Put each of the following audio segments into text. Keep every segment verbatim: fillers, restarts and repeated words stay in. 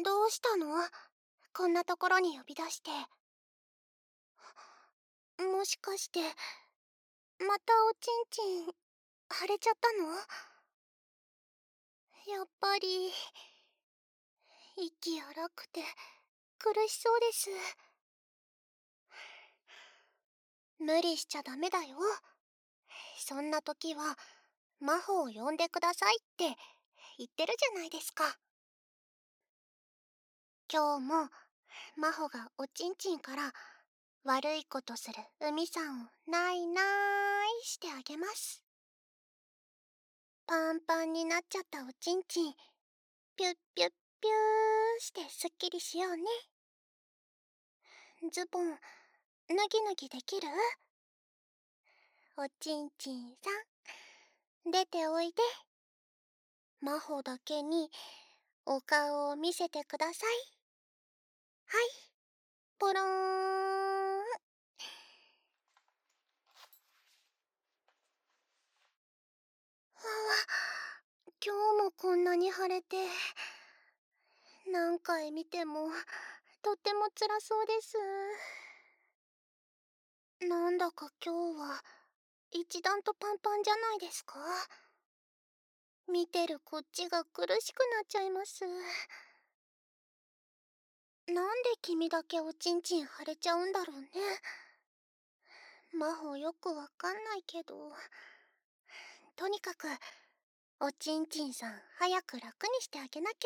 どうしたの？こんなところに呼び出して。もしかして、またおちんちん、腫れちゃったの？やっぱり、息荒くて苦しそうです。無理しちゃダメだよ。そんな時は、真帆を呼んでくださいって言ってるじゃないですか。今日も、真帆がおちんちんから悪いことする海さんをないなーいしてあげます。パンパンになっちゃったおちんちん、ピュッピュッピューしてすっきりしようね。ズボン、脱ぎ脱ぎできる？おちんちんさん、出ておいで。真帆だけにお顔を見せてください。はい、ポローン。ああ、今日もこんなに腫れて、何回見てもとっても辛そうです。なんだか今日は一段とパンパンじゃないですか。見てるこっちが苦しくなっちゃいます。なんで君だけおちんちん腫れちゃうんだろうね。真帆よくわかんないけど、とにかくおちんちんさん早く楽にしてあげなきゃ。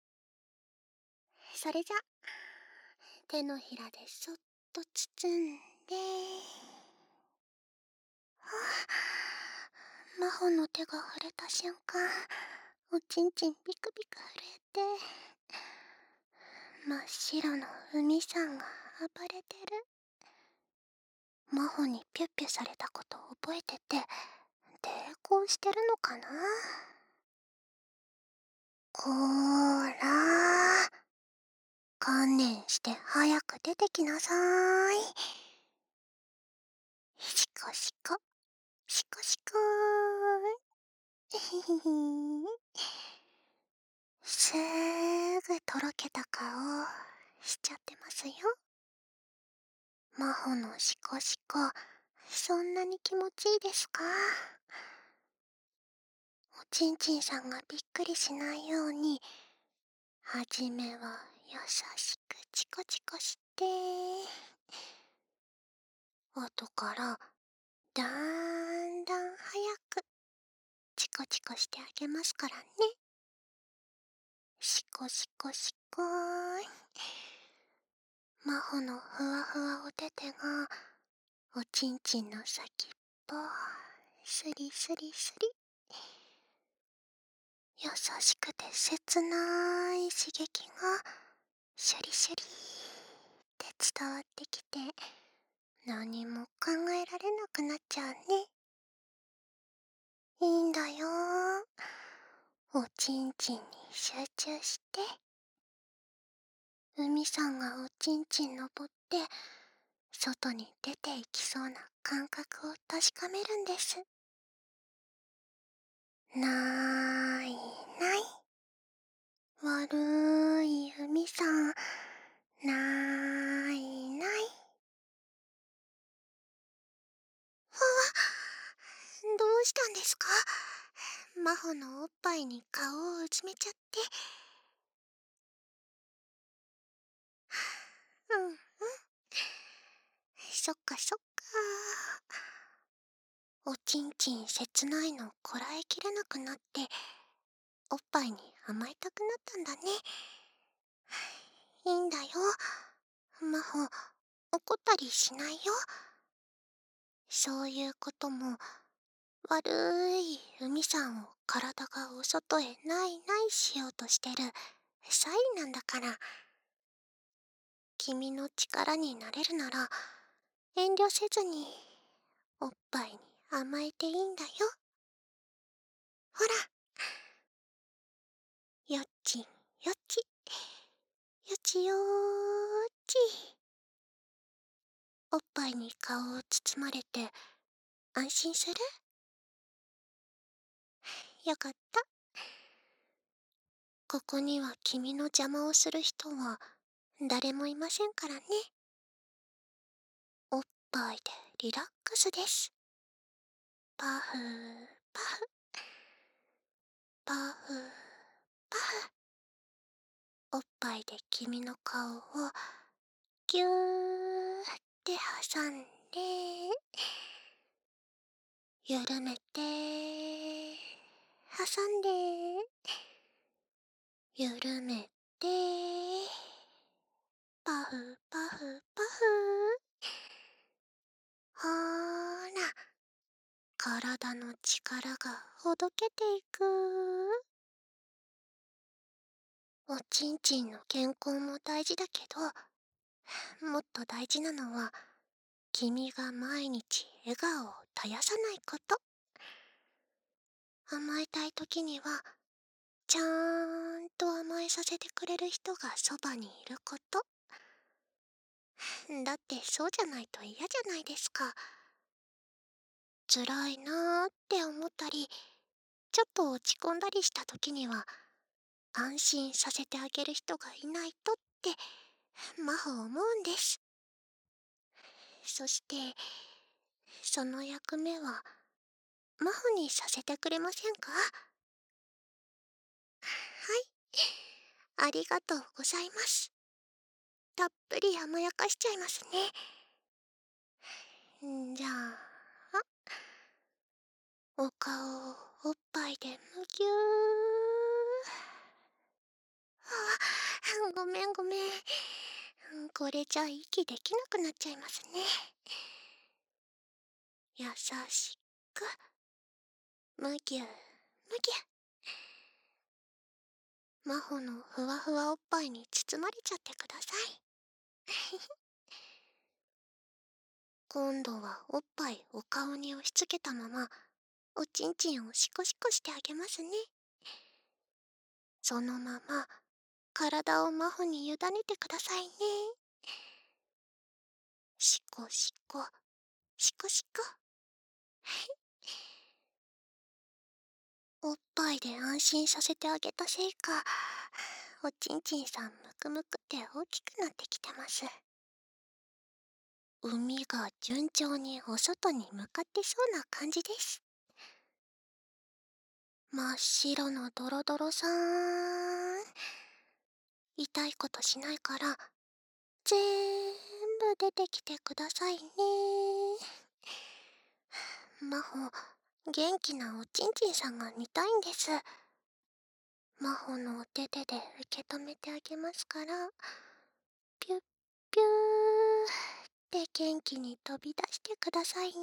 それじゃ手のひらでそっと包んで。はあ、真帆の手が触れた瞬間、おちんちんビクビク震えて、真っ白の海さんが暴れてる。真帆にピュッピュされたことを覚えてて、抵抗してるのかな。こーらー、観念して早く出てきなさーい。しこしこ、しこしこーい。ひひひー。すーぐとろけた顔しちゃってますよ。真帆のしこしこ、そんなに気持ちいいですか？おちんちんさんがびっくりしないように、はじめは優しくチコチコして、後からだんだん早くチコチコしてあげますからね。シコシコシコーい。真帆のふわふわおててがおちんちんの先っぽスリスリスリ、優しくて切ない刺激がシュリシュリって伝わってきて、何も考えられなくなっちゃうね。いいんだよー。おちんちんに集中して。海さんがおちんちん登って外に出ていきそうな感覚を確かめるんです。なーいない、悪い海さん、なーいない。あ、どうしたんですか？真帆のおっぱいに顔をうずめちゃって。うんうん、そっかそっか。おちんちん切ないのこらえきれなくなって、おっぱいに甘えたくなったんだね。いいんだよ、真帆、怒ったりしないよ。そういうことも悪い海さんを体がお外へないないしようとしてるサインなんだから。君の力になれるなら遠慮せずにおっぱいに甘えていいんだよ。ほら、よっちよっち、よちよーち。おっぱいに顔を包まれて安心する？よかった。 ここには君の邪魔をする人は誰もいませんからね。おっぱいでリラックスです。パフパフパフパフ。おっぱいで君の顔をぎゅーって挟んで、緩めて、挟んで、緩めて、パフパフパフ。ほーら、体の力がほどけていく。おちんちんの健康も大事だけど、もっと大事なのは、君が毎日笑顔を絶やさないこと。甘えたい時には、ちゃーんと甘えさせてくれる人がそばにいること。だってそうじゃないと嫌じゃないですか。辛いなーって思ったり、ちょっと落ち込んだりした時には、安心させてあげる人がいないとって、真帆思うんです。そして、その役目は、真帆にさせてくれませんか？はい、ありがとうございます。たっぷり甘やかしちゃいますね。んじゃあ、お顔をおっぱいでむぎゅー。あ、ごめんごめん。これじゃ息できなくなっちゃいますね。優しく、むぎゅーむぎゅ。真帆のふわふわおっぱいに包まれちゃってください。今度はおっぱいお顔に押し付けたまま、おちんちんをシコシコしてあげますね。そのまま、体を真帆に委ねてくださいね。シコシコ、シコシコ。おっぱいで安心させてあげたせいか、おちんちんさんむくむくって大きくなってきてます。海が順調にお外に向かってそうな感じです。真っ白のドロドロさん。痛いことしないから、ぜーんぶ出てきてくださいね。真帆、元気なおちんちんさんが見たいんです。真帆のお手手で受け止めてあげますから、ピュッピューって元気に飛び出してくださいね。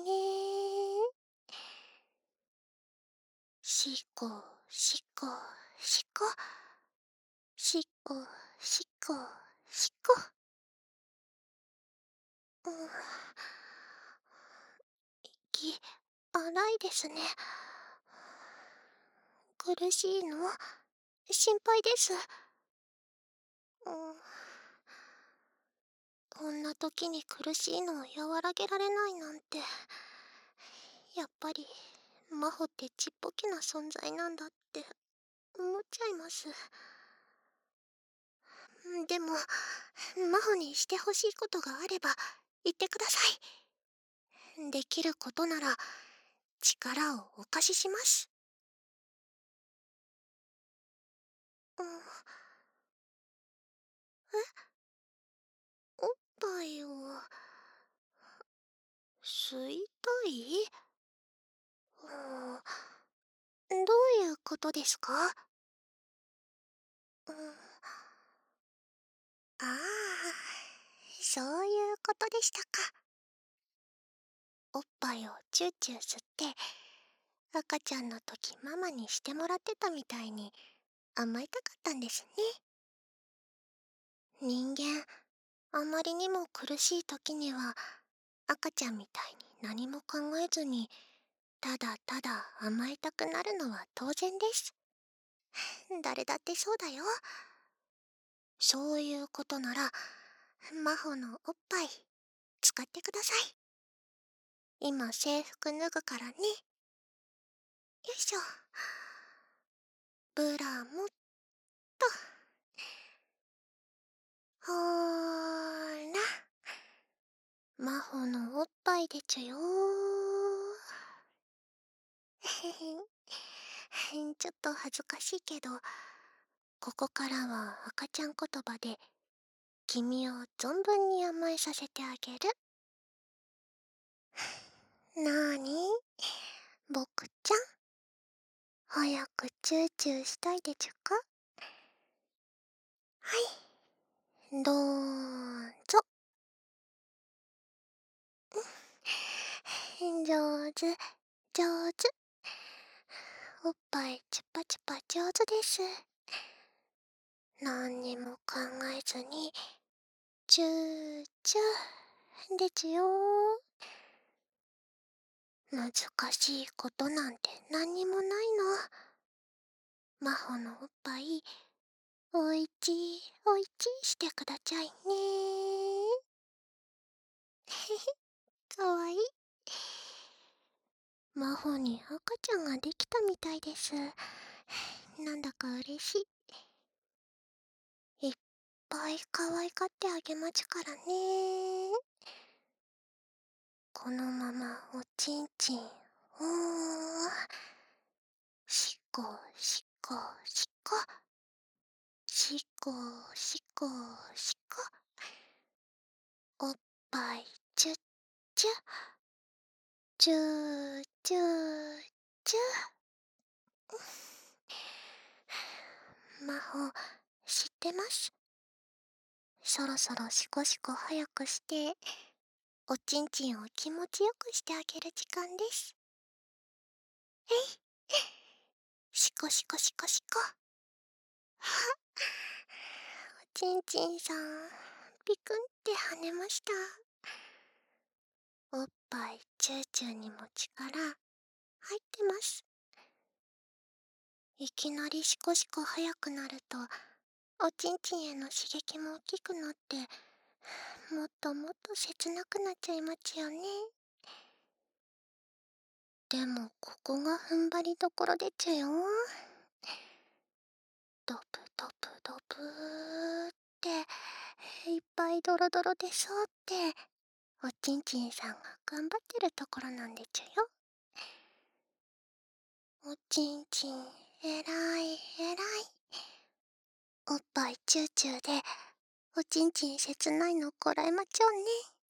しこ、しこ、しこ。しこ、しこ、しこ。うん。息、荒いですね。苦しいの？心配です。うん。こんな時に苦しいのを和らげられないなんて、やっぱり真帆ってちっぽけな存在なんだって思っちゃいます。でも真帆にしてほしいことがあれば言ってください。できることなら力をお貸しします。うん。え、おっぱいを吸いたい？うん、どういうことですか？うん、ああ、そういうことでしたか。おっぱいをチューチュー吸って、赤ちゃんの時ママにしてもらってたみたいに甘えたかったんですね。人間、あまりにも苦しい時には赤ちゃんみたいに何も考えずにただただ甘えたくなるのは当然です。誰だってそうだよ。そういうことなら真帆のおっぱい使ってください。今制服脱ぐからね。よいしょ。ブラもほーら、魔法のおっぱいでちゅよー。ちょっと恥ずかしいけど、ここからは赤ちゃん言葉で君を存分に甘えさせてあげる。なーに、僕ちゃん、早くチューチューしたいでちゅか？はい、どうぞ。上手、上手。おっぱいチュパチュパ上手です。何にも考えずに、チューチューでちゅよー。難しいことなんて何にもないの。魔法のおっぱい、おいちおいちしてくだちゃいねー。かわいい。魔法に赤ちゃんができたみたいです。なんだか嬉しい。いっぱい可愛がってあげまちゅからねー。このままおちんちん、おー、しっこしっこしっこ、しっこしっこしっこ、おっぱいチュッチュ、チューチューチュー。魔法知ってます。そろそろシコシコ早くしておちんちんを気持ちよくしてあげる時間です。えい、シコシコシコシコ。おちんちんさんピクンって跳ねました。おっぱいチューチューにも力入ってます。いきなりシコシコ速くなるとおちんちんへの刺激も大きくなって、もっともっと切なくなっちゃいまちよね。でもここが踏ん張りどころでちゅよ。ドプドプドプーっていっぱいドロドロでそうっておちんちんさんが頑張ってるところなんでちゅよ。おちんちんえらいえらい。おっぱいチューチューでおちんちん切ないのこらえまちょうね。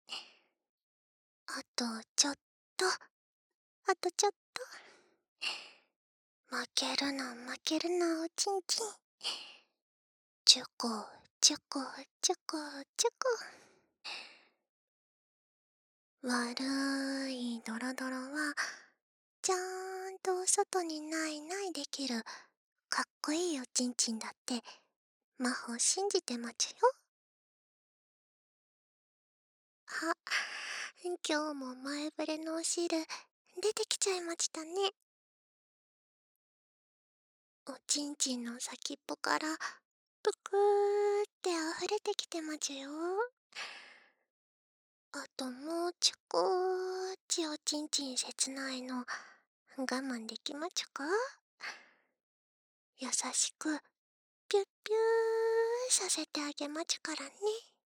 あとちょっと、あとちょっと。負けるな負けるなおちんちん。チュコチュコチュコチュコ。悪いドロドロはちゃんと外にないないできるかっこいいおちんちんだって魔法信じてまちゅよ。あ、今日も前触れのお汁出てきちゃいましたね。おちんちんの先っぽからぷくーって溢れてきてまちゅよ。あともうちょこーちおちんちん切ないの我慢できまちゅか？優しくピュッピューさせてあげまちゅからね。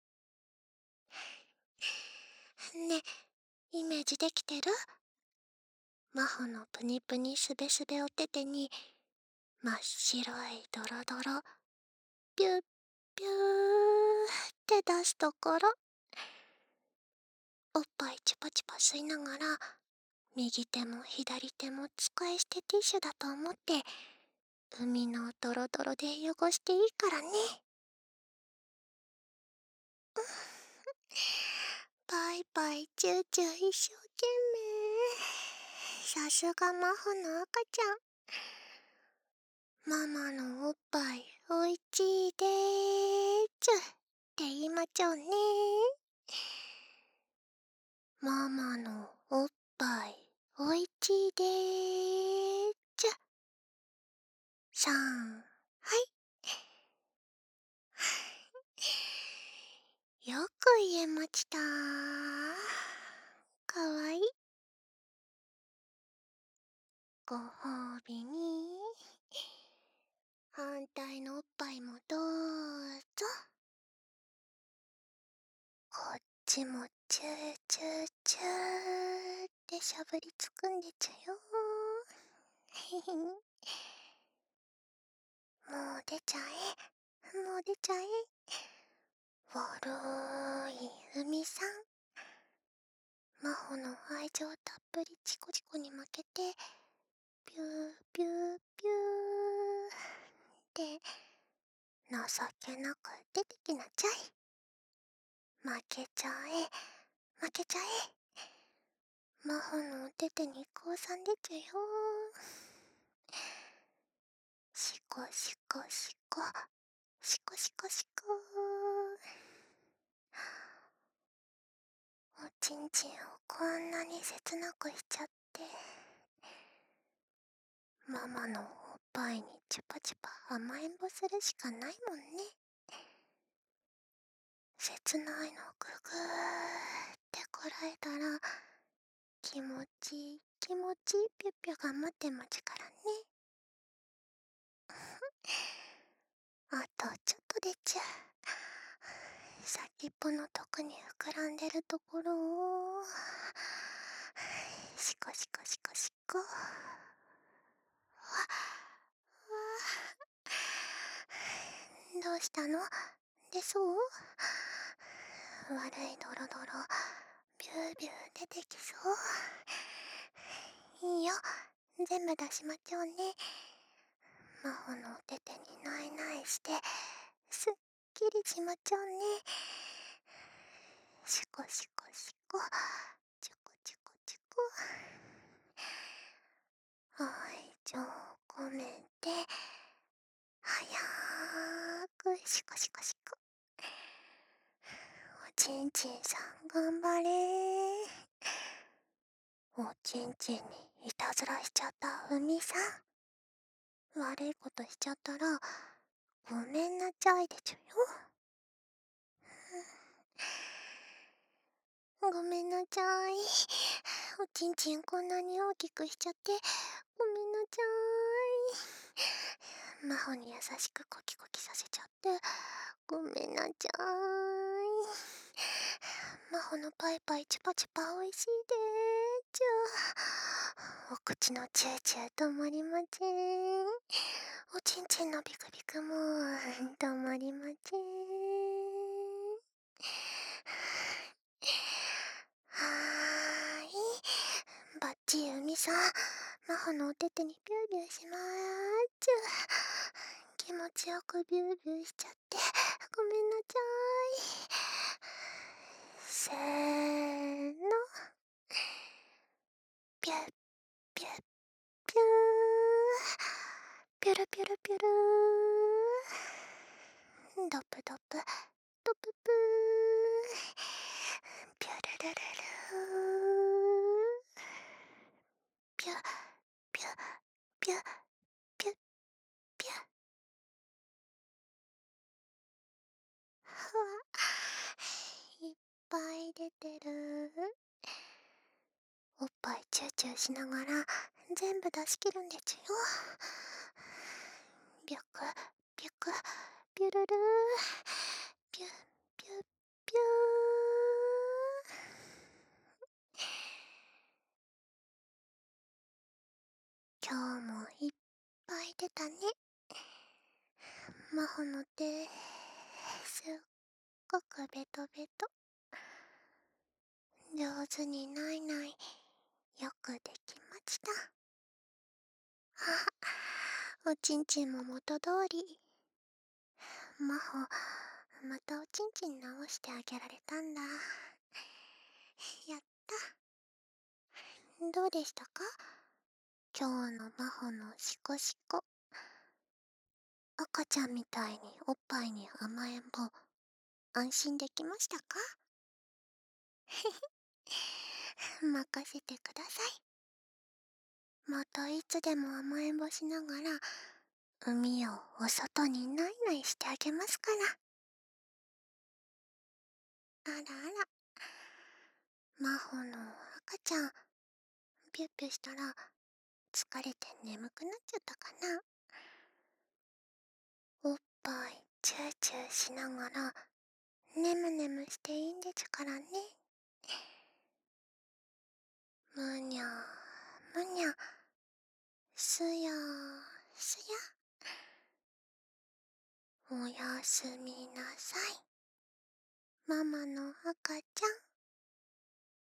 ね、イメージできてる？魔法のプニプニすべすべおててに真っ白いドロドロピュッピューって出すところ。おっぱいチュパチュパ吸いながら右手も左手も使い捨てティッシュだと思って海のドロドロで汚していいからね。バイバイチューチュー一生懸命。さすが魔法の赤ちゃん。ママのおっぱいおいちいでーちゅって言いまちょうね。ママのおっぱいおいちいでーちゅ。さん、はい。よく言えました。かわいい。ご褒美に反対のおっぱいもどうぞ。こっちもチューチューチューってしゃぶりつくんでちゅよ。へへん。もう出ちゃえ、もう出ちゃえ。悪い海さん。魔法の愛情たっぷりチコチコに負けて、ピューピューピューって情けなく出てきなちゃい。負けちゃえ、負けちゃえ。魔法のお手手に降参でちゅよ。シコシコシコ、シコシコシコ。おちんちんをこんなに切なくしちゃって、ママのおっぱいにチュパチュパ甘えんぼするしかないもんね。切ないのググーってこらえたら、気持ちいい気持ちいいピュッピュが待ってまちからね。あとちょっとでちゅ。先っぽの特に膨らんでるところをシコシコシコシコ。わわどうしたの？出そう？悪いドロドロビュービュー出てきそう。いいよ、全部出しまちょうね。魔法のお手手にナイナイしてすっきりしまちょうね。シコシコシコ、チュコチュコチュコ。愛情込めて早くシコシコシコ。おちんちんさん頑張れ。おちんちんにいたずらしちゃった海さん、悪いことしちゃったらごめんなちゃいでちゅよ。ごめんなちゃい。おちんちんこんなに大きくしちゃってごめんなちゃい。魔法に優しくコキコキさせちゃってごめんなちゃい。魔法のパイパイチュパチュパおいしいでちゅ。お口のチューチュー止まりません。おちんちんのビクビクも止まりません。はーい、バッチリ海さん、魔法のお手手にビュービューしまーちゅ。気持ちよくビュービューしちゃってごめんなちゃい。せーの、ピュッピュッピュー、ピュルピュルピュルー、ドプドプドププー、ピュルルルルー、ピュピュピュピュピュ。ふわ、いっぱい出てる。おっぱいチューチューしながら全部出し切るんでちゅよ。ビュクビュクビュルルー、ピュピュピュー。今日もいっぱい出たね。魔法の手すっごくベトベト。上手にないないよくできました。あ、おちんちんも元通り。魔法またおちんちん直してあげられたんだ。やった。どうでしたか、今日の魔法のシコシコ。赤ちゃんみたいにおっぱいに甘えんぼ安心できましたか？任せてください。またいつでも甘えんぼしながら海をお外にナイナイしてあげますから。あらあら、魔法の赤ちゃん、ピュッピュしたら疲れて眠くなっちゃったかな。 ぱいチューチューしながらねむねむしていいんですからね。むにゃむにゃ、すやすや。おやすみなさい、ママの赤ちゃん。